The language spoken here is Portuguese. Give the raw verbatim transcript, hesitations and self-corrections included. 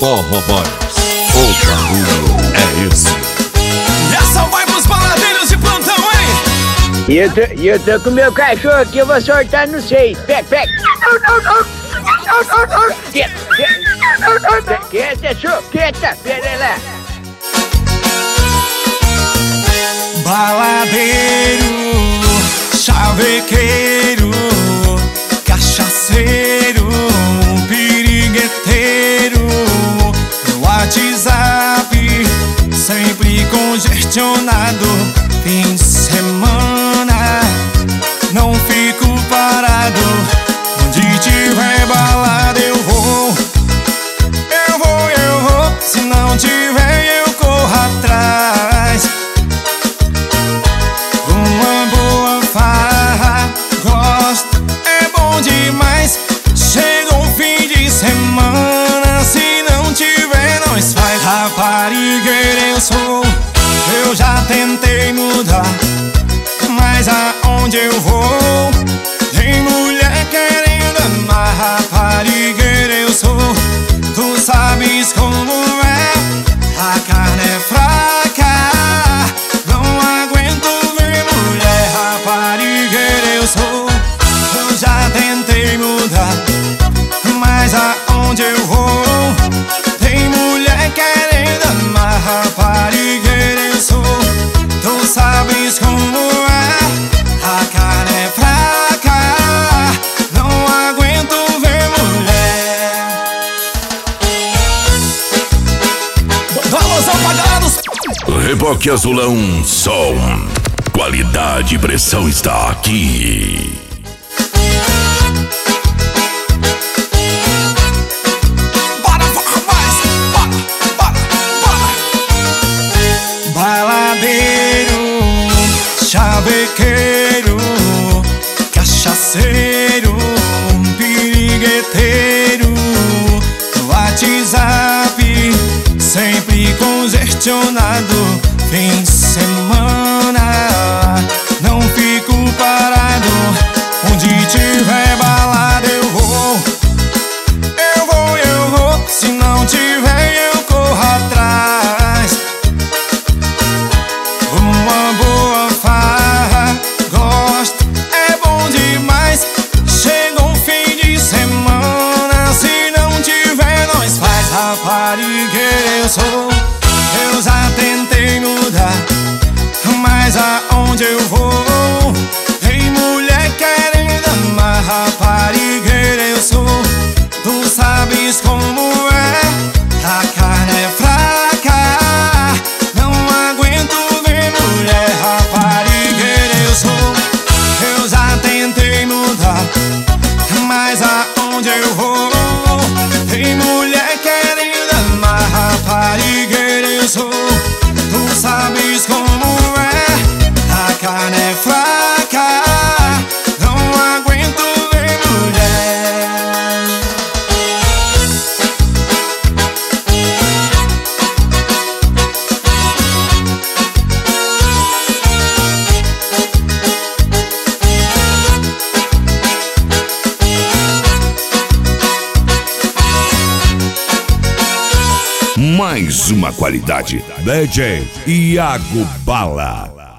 Forró Boys, o barulho é esse. E essa vai pros baladeiros de plantão, hein? E eu tô, e eu tô com meu cachorro aqui, eu vou soltar no seis. Pega, pega. Quieta, quieta, quieta, show, quieta, pera lá. Baladeiro, chavequeiro, cachaceiro, pirigueteiro, no WhatsApp, sempre congestionado. Fim de semana, não fico parado. Onde tiver balada eu vou, eu vou, eu vou. Se não tiver eu corro atrás. Uma boa farra, gosto, é bom demais. Chega o fim de semana, se não tiver nós faz. Raparigueira eu sou, eu já tentei mudar, mas aonde eu vou tem mulher querendo amar. Raparigueira eu sou, tu sabes como é. A carne é fraca, não aguento ver mulher. Raparigueira eu sou, eu já tentei mudar, mas aonde eu vou tem mulher querendo amar. Raparigueira eu sou, tu sabes como é. A carne é fraca, não aguento ver mulher. Valosão pra galera dos... Reboque Azulão Som. Qualidade e pressão está aqui. Bora, rapaz! Bora, bora, bora! Baladeiro, chavequeiro, cachaceiro, pirigueteiro, no WhatsApp, sempre congestionado. Fim de semana, não fico parado. Onde tiver balada eu vou, eu vou, eu vou. Se não tiver eu corro atrás. Uma boa farra, gosto, é bom demais. Chega o fim de semana, se não tiver nós faz. Raparigueira eu sou, eu já tentei mudar, mas aonde eu vou tem mulher querendo amar. Raparigueira eu sou, tu sabes como é. A carne é fraca, não aguento ver mulher. Raparigueira eu sou, eu já tentei mudar, mas aonde eu vou tem mulher querendo amar. Raparigueira eu sou, tu sabes como é. A carne é fraca, não aguento ver mulher. Mais uma qualidade. D J Iago Bala.